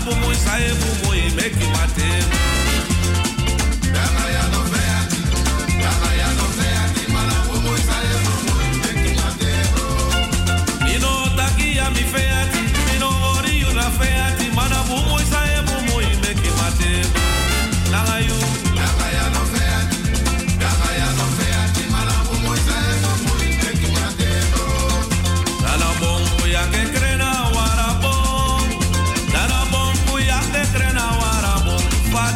bumui sae bumui meki matemo. Dala ya no veati, mana bumui sae bumui meki matemo. Mino takia mi feati, mino ori una feati, mana bumui sae bumui meki matemo. Nala you, dala ya no veati, mana bumui sae bumui meki matemo. Dala bongo ya que crena warabon, dala bongo ya que crena warabon.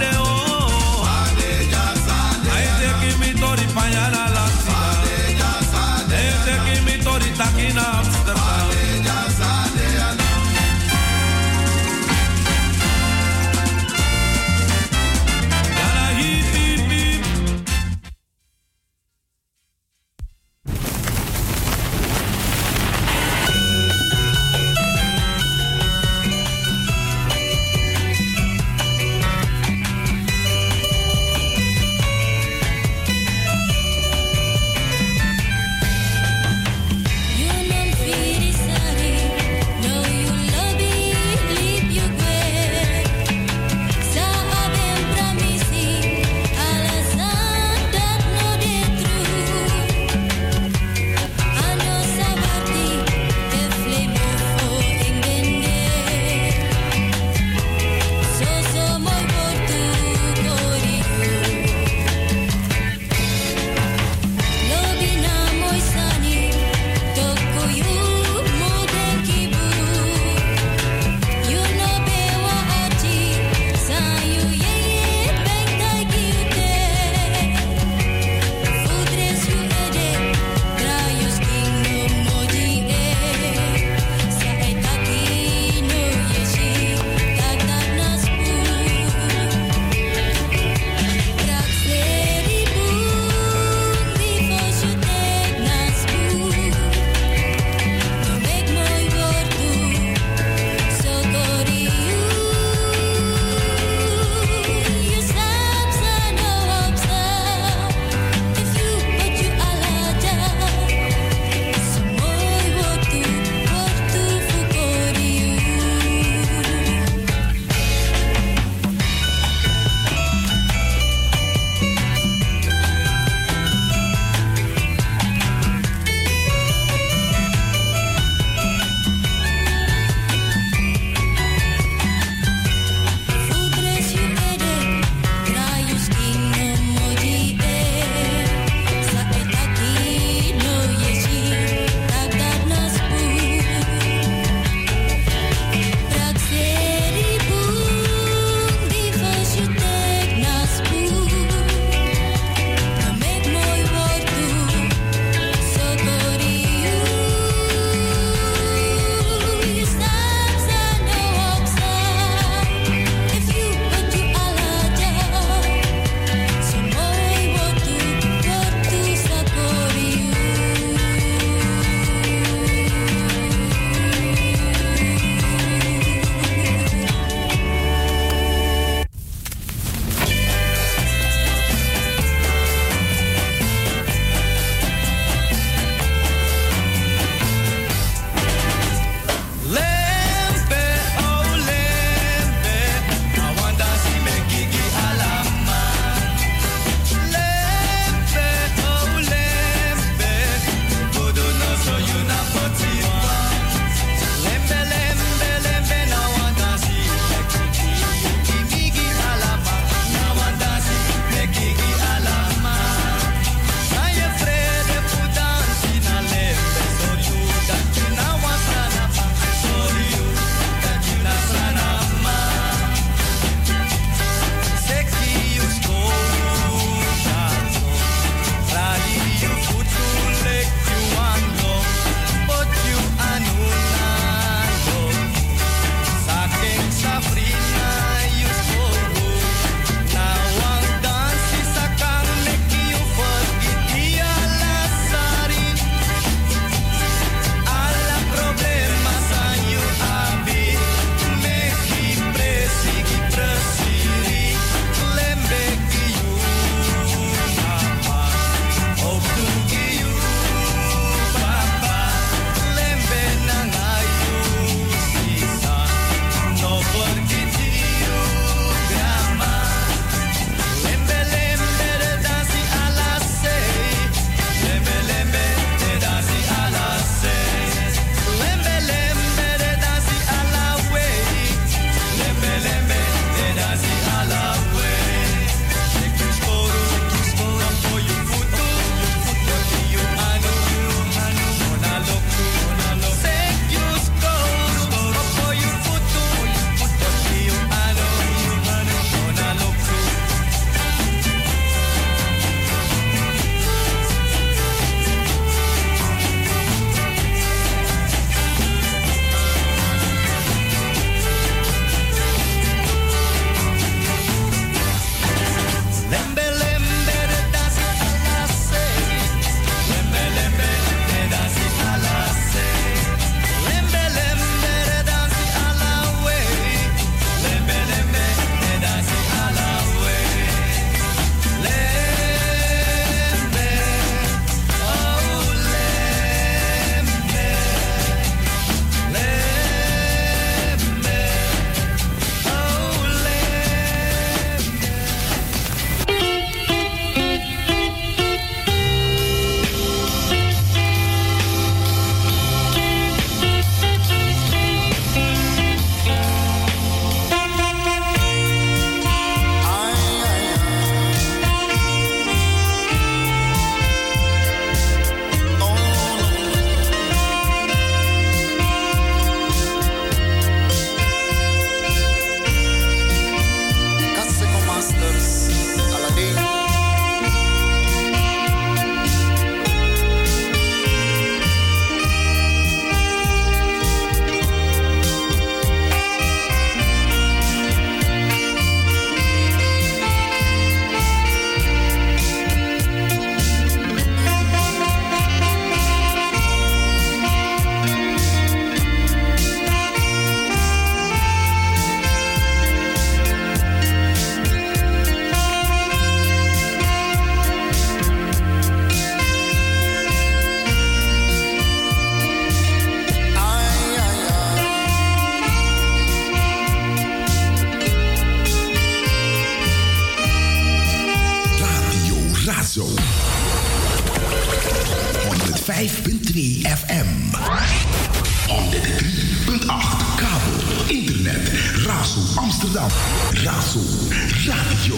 internet. Razo Amsterdam. Razo Radio.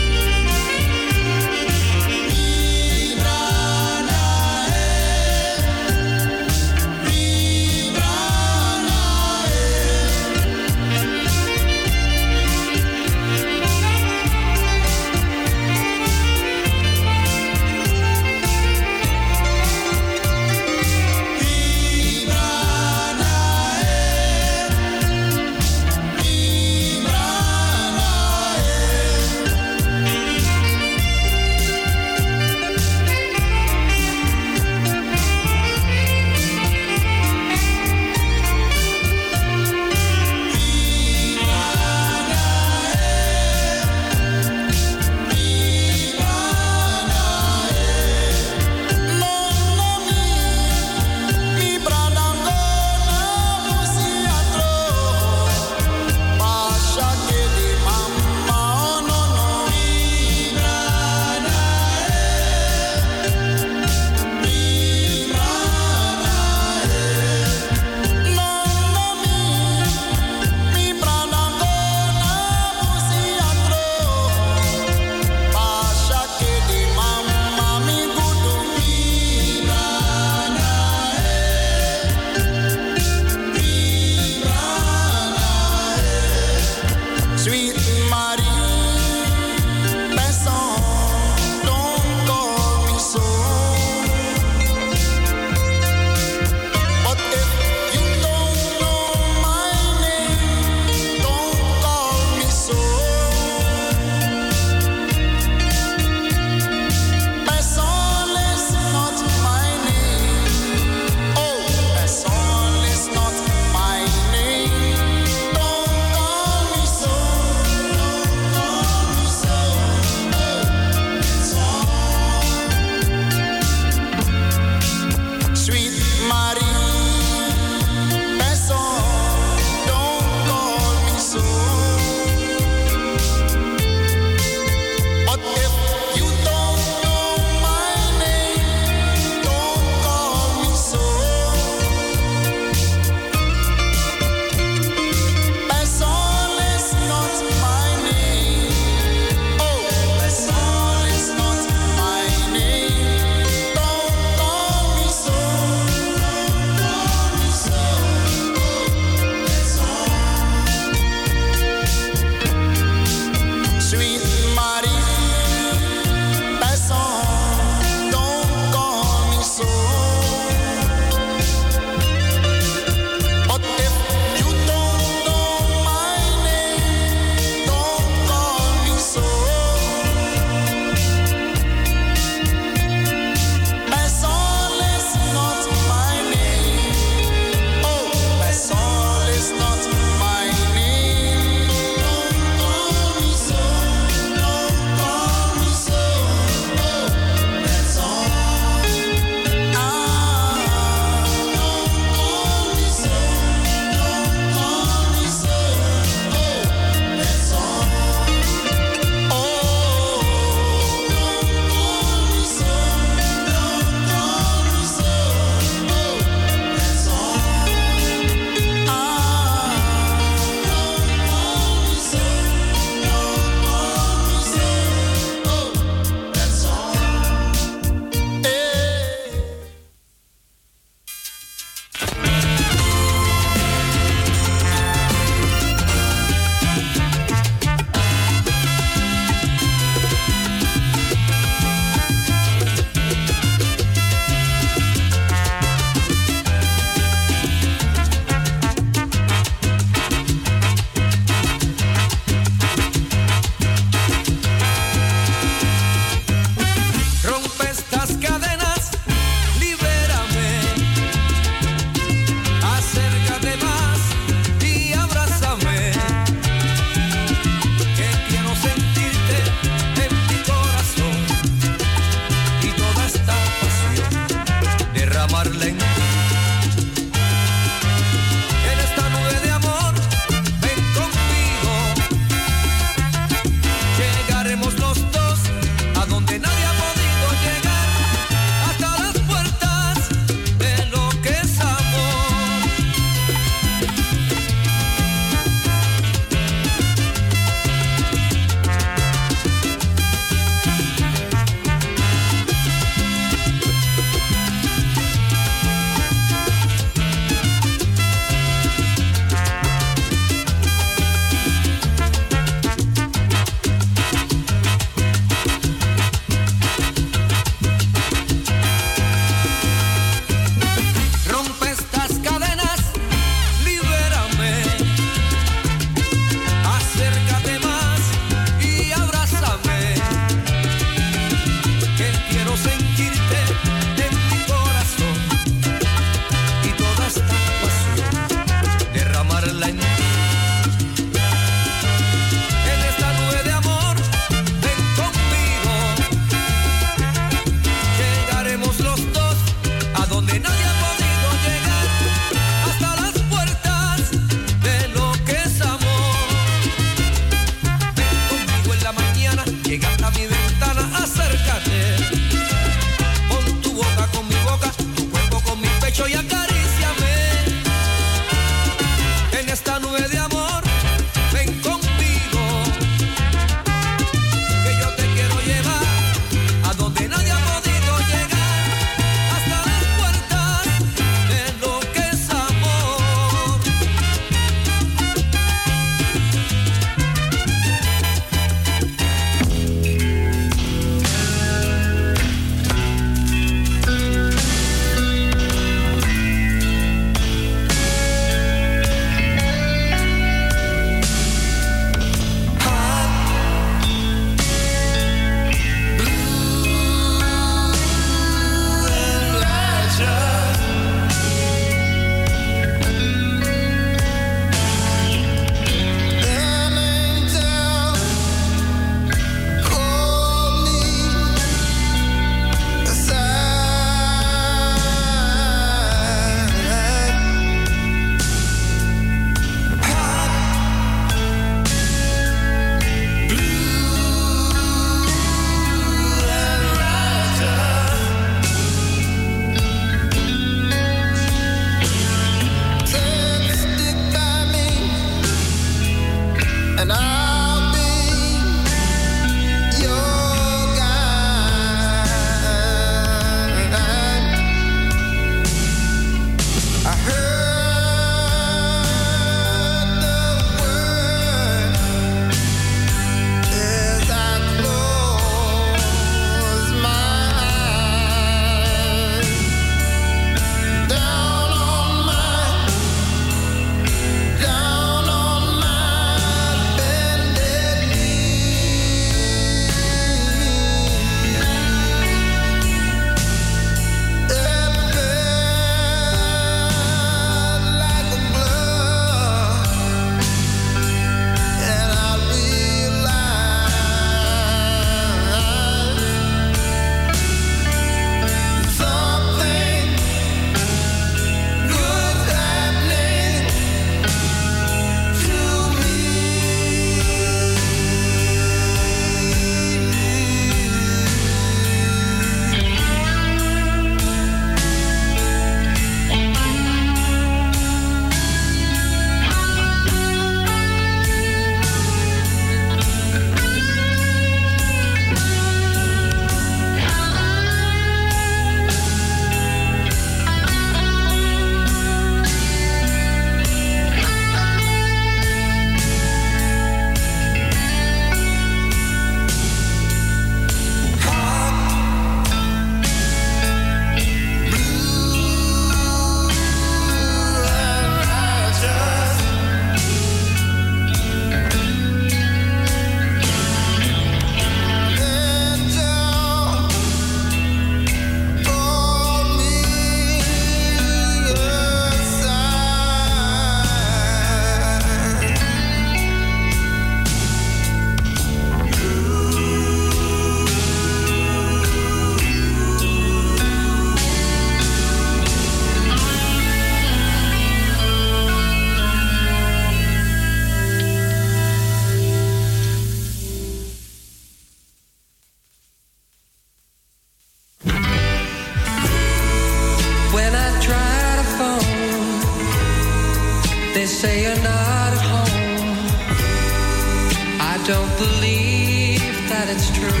believe that it's true.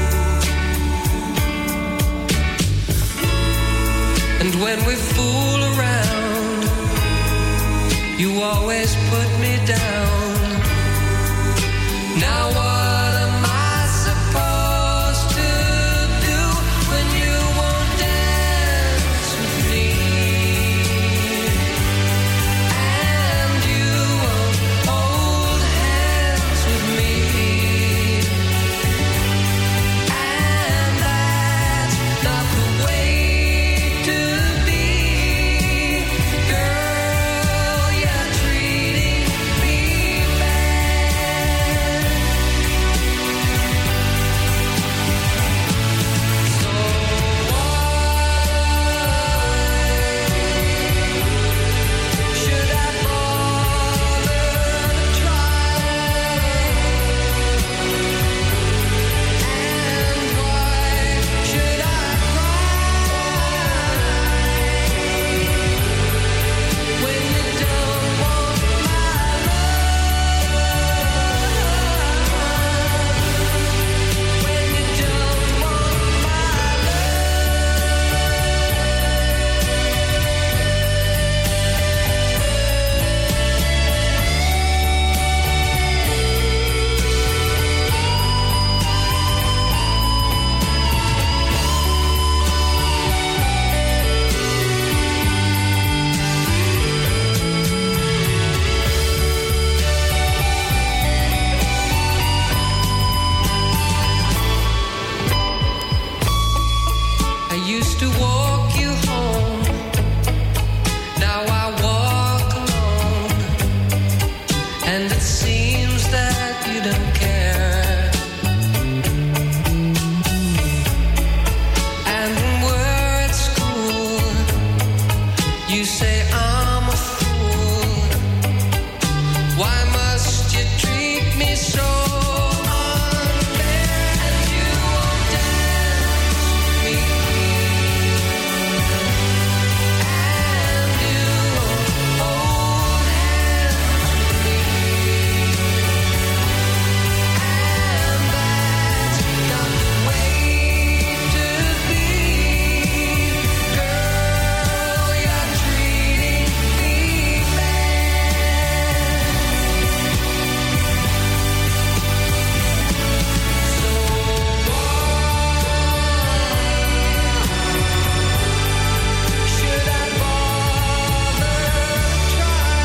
And when we fool around, you always put me down. Now what am I supposed to do when you won't dance with me? And you won't hold hands with me. And that's not the way to be. Girl, you're treating me bad. So why should I bother to try? And why should I cry when you don't want my love? When you don't want my I used to walk you home, now I walk alone, and it seems that you don't care. And when we're at school, you say I'm a fool. Why must you treat me so unfair? And you won't dance with me. And you won't hold hands with me. And that's not the way to be. Girl, you're treating me bad. So why should I bother to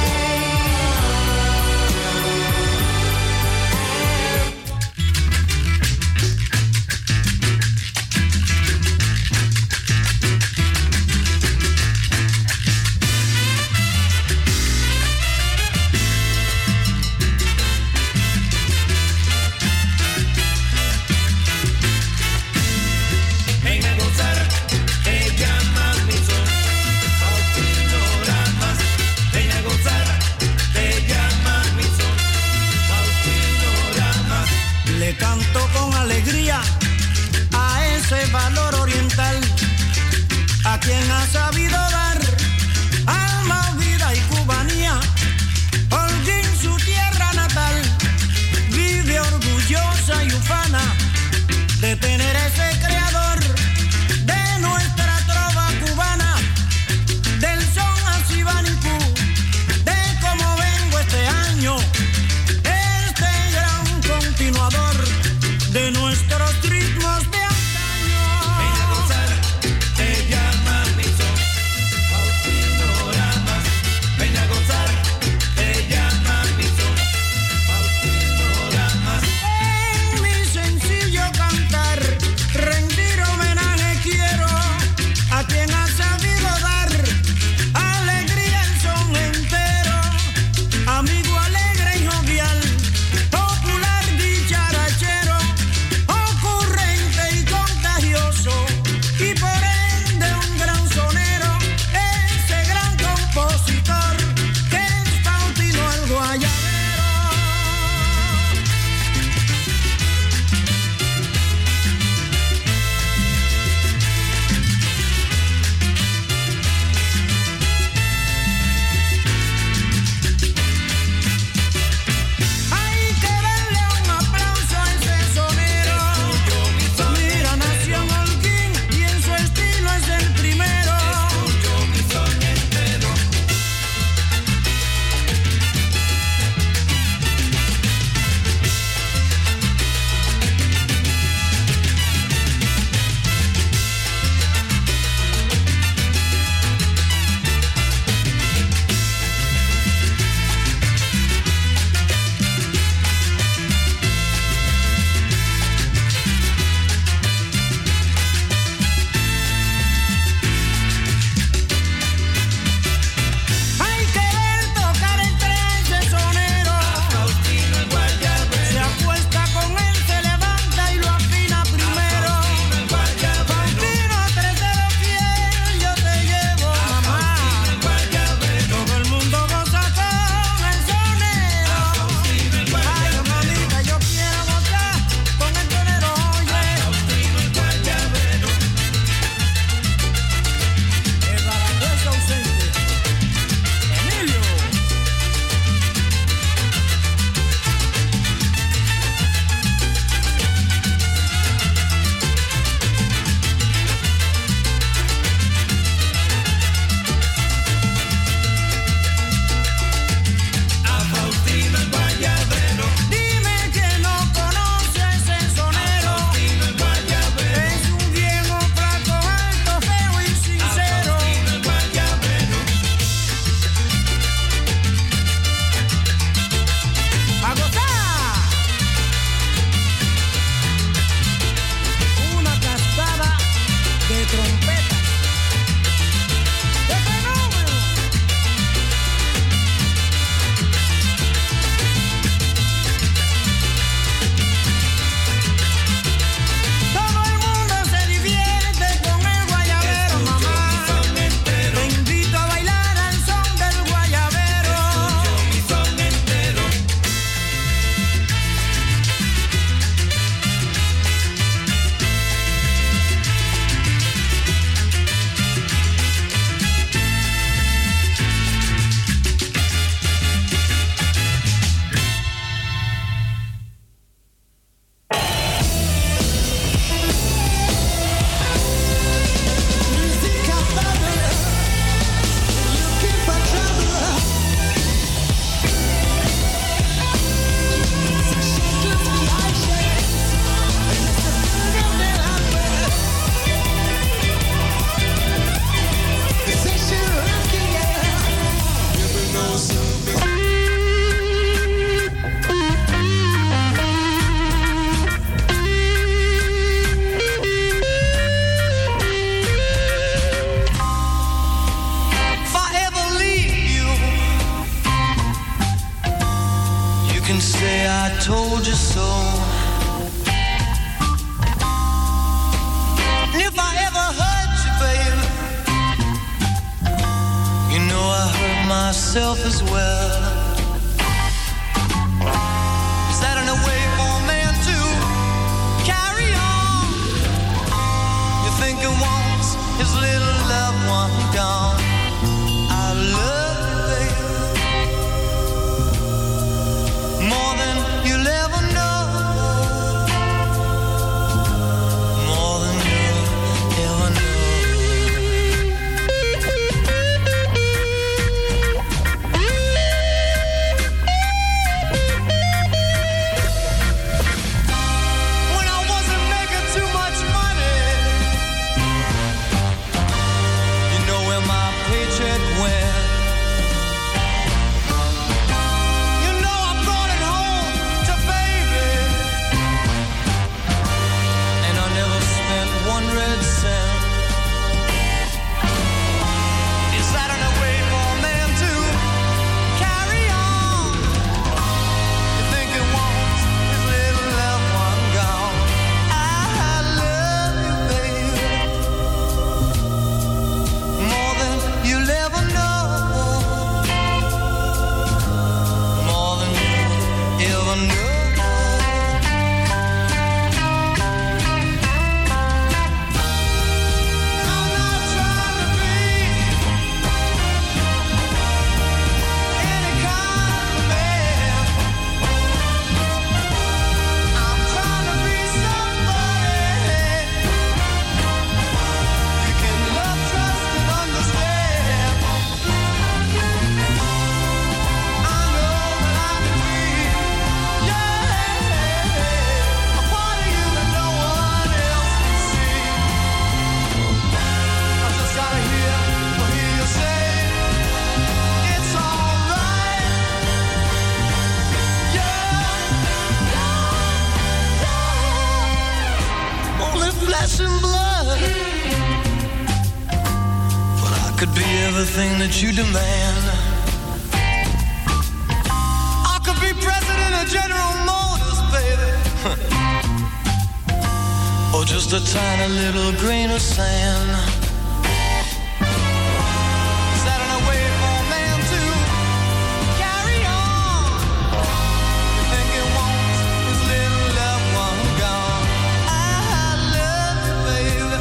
Ven a gozar, te llama mi son, Faustinoramas. Ven a gozar, te llama mi son, Faustinoramas. Le canto con alegría a ese valor oriental, a quien ha sabido dar alma, vida y cubanía. Holguín, su tierra natal, vive orgullosa y ufana de tener ese creador de nuestra trova cubana, del son asibanicú, de cómo vengo este año, este gran continuador de nuestros ritmos de antaño. Ven a gozar, te llama mi son, Faustinoramas. Ven a gozar, te llama mi son, Faustinoramas. En mi sencillo cantar, rendir homenaje quiero a quien ha sabido dar alegría el son entero, amigo alegre y jovial, popular dicharachero, myself as well. Is that in a way for a man to carry on? You think he wants his little loved one gone? I love you, baby, more than you'll ever know, more than you'll ever know. Everything that you demand. I could be president of General Motors, baby. Or just a tiny little grain of sand. Is that in a way for a man to carry on? You think he wants his little loved one gone? I love you, baby.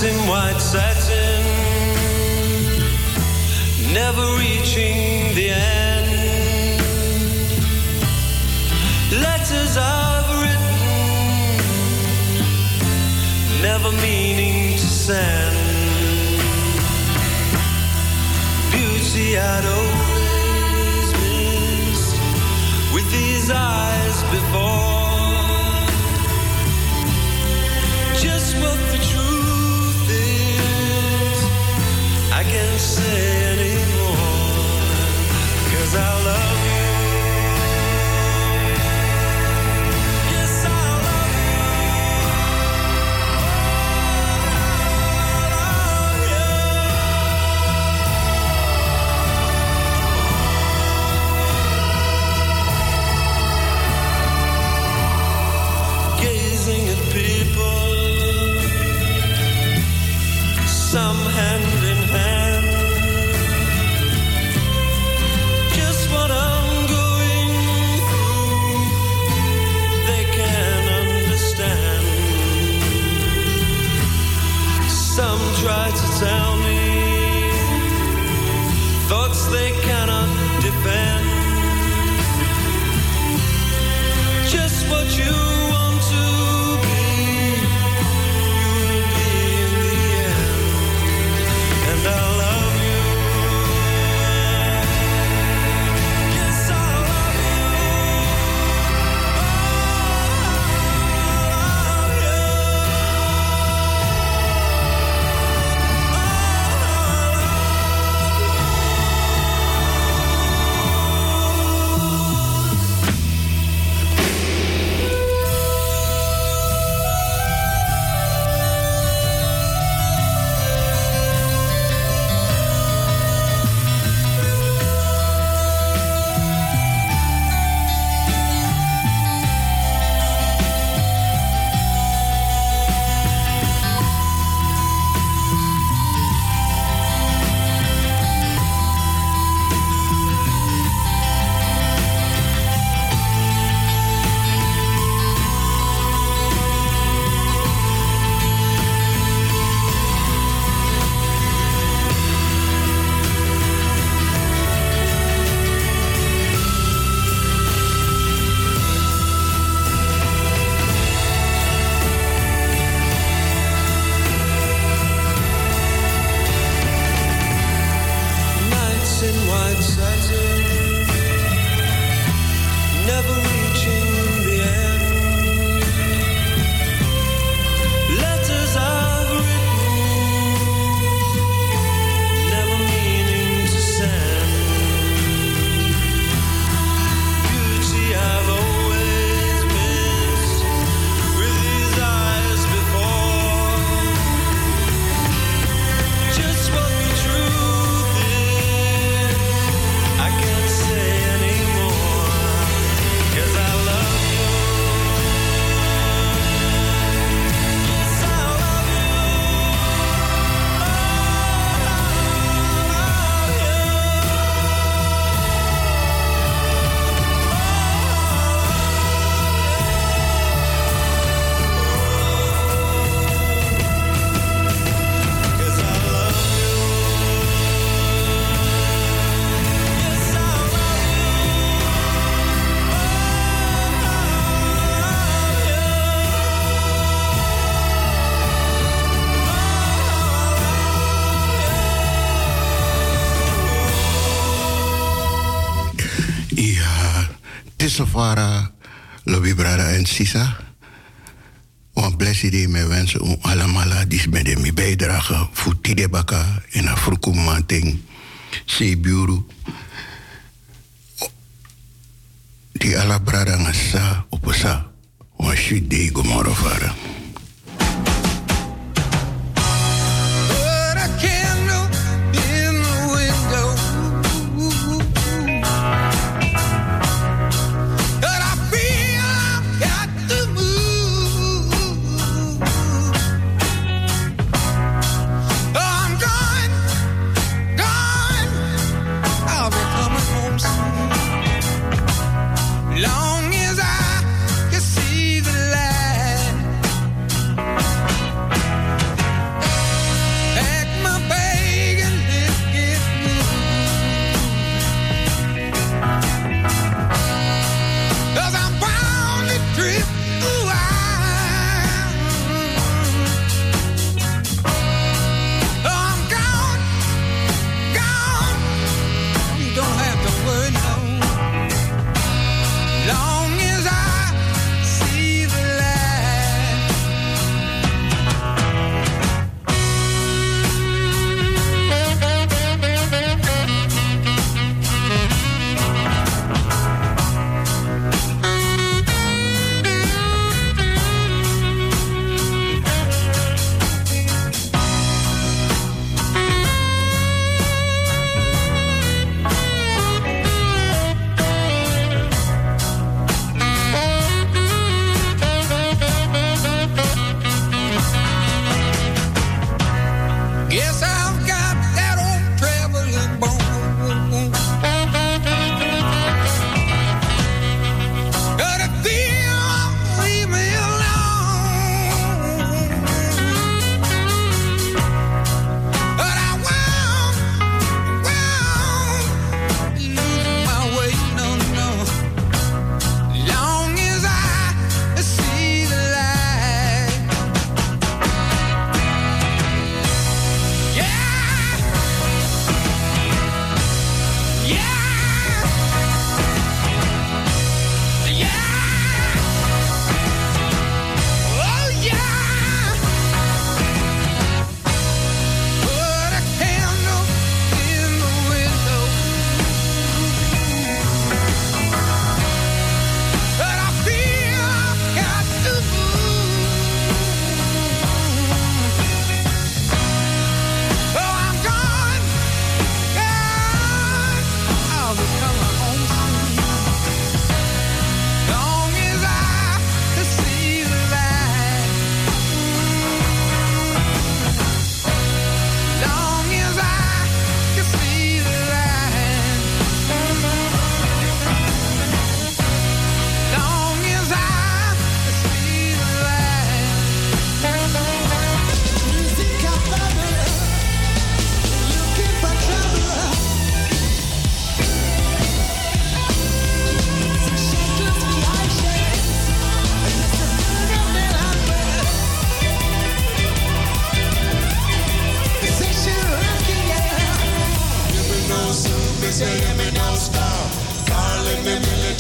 in white satin, never reaching the end. Letters I've written, never meaning to send. Beauty I'd always missed with these eyes before. Just what the truth is, I can't say anymore, 'cause I love you. Yes, I love you. Gazing at people, some hand in hand, just what I'm going through, they can understand. Some try to tell me thoughts they cannot defend. Just what you want to be, you'll be in the end. And I love you. Yes, I love you. Nights in white satin, never reaching the end. Letters I've written, never meaning to send. Beauty I've always missed with these eyes before. Just what the truth is, I can't say anymore, 'cause I love you. Yes, I love you. Yes, I love you. Yes, I love you. Ja, Tisofara, Lobby Brada en Sisa. Wan blessie die me wensen om allemaal die met de bijdrage voor Tidebaka en Afrokumanting, Sebiuru. Die alla brada ngasa oposa, wan shoot de gomorofara. Put a candle in the window, but I feel I've got to move. Oh, I'm gone, gone. I'll be coming home soon. Long as I can see the light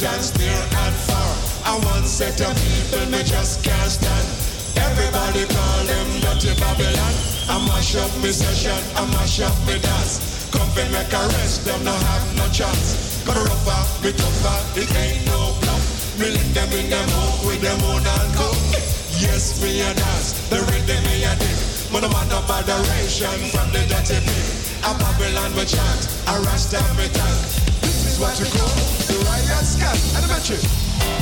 and near and far. I one set of people me just can't stand. Everybody call them dirty Babylon. I mash up me session, I mash up me dance. Come and make a rest, them no have no chance. Gonna rougher, me tougher, it ain't no bluff. Me lick them in them home with them own and go. Yes, me a dance, the rhythm me a dig. Man, I'm no botheration from the dirty pig. A Babylon me chant, a Rasta me thank. This is what you call the riot scat, and I bet you.